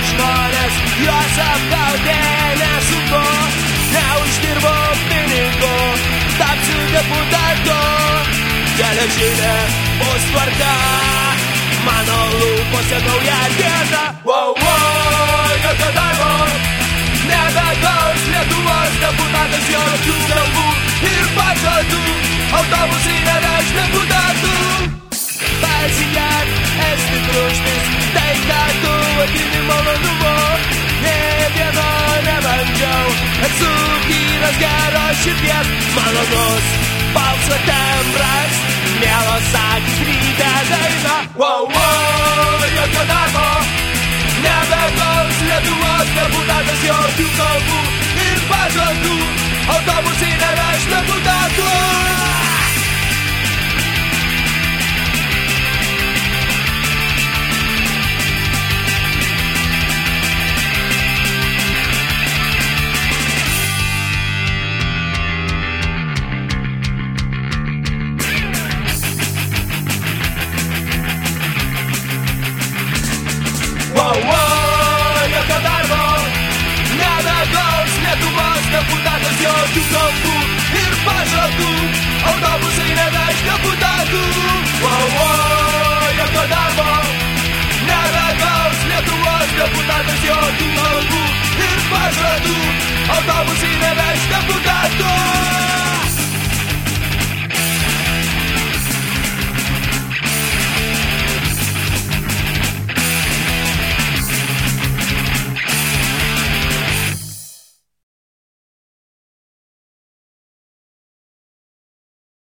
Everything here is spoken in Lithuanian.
žmonės, juos apgauti nesunku. Neuždirbu pinigų, tapsiu deputatu. Geležinė bus tvarka, mano lūpose nauja diena. Wow, wow, jokio darbo nebegaus Lietuvos deputatas, jokių kalbų ir pažadų, autobusai neveš deputatų. Pasiek esti kruštis, tai ką tu vadini malonumu. Nė vieno nebandžiau, esu vyras geros širdies, malonus balso tembras, mielos akys ryte daina. Wow, wow, jokio darbo nebegaus Lietuvos deputatas, jokių kalbų ir pažadų, autobusai neveš deputatų. Wow, wow, jokio darbo nebegaus Lietuvos deputatas, jokių kalbų ir pažadų, autobusai neveš deputatų. Wow, wow, jokio darbo nebegaus Lietuvos deputatas, jokių kalbų ir pažadų.